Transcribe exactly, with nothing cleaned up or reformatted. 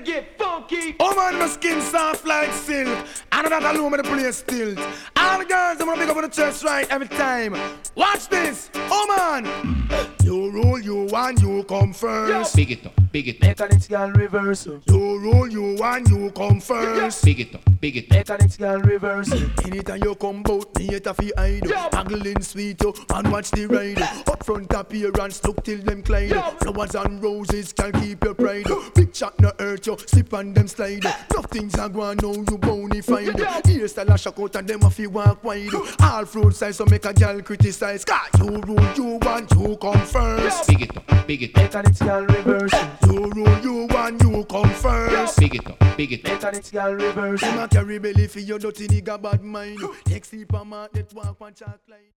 get funky. Oh man, my skin soft like silk. I know that alone with the place still. All the girls, I'm gonna pick up on the chest right every time. Watch this, oh man. You roll, you want, you come first. Big it up, big it up. Mechanical reversal. You roll, you want, you come first. Big it up, big it up. Mechanical reversal. Anytime you come bout me, it a fi hide. Haggling sweet, oh, and watch the ride. Up front appearance, look till them glide. Flowers and roses can keep your pride. Big chat no hurt you, slip on them slide. Nothing's a go on, now you bonified. Hairstyle a shock out and them a fi walk wide. All fruit size, so make a girl criticize. Cause you rule, you want, you come first. Big it up, big it up. Mechanical reversal. You rule, you want, you come first. Big it up, big it up. Mechanical reversal. Them a carry belly for your dirty nigga bad mind. Take sleep on my net walk on chalk line.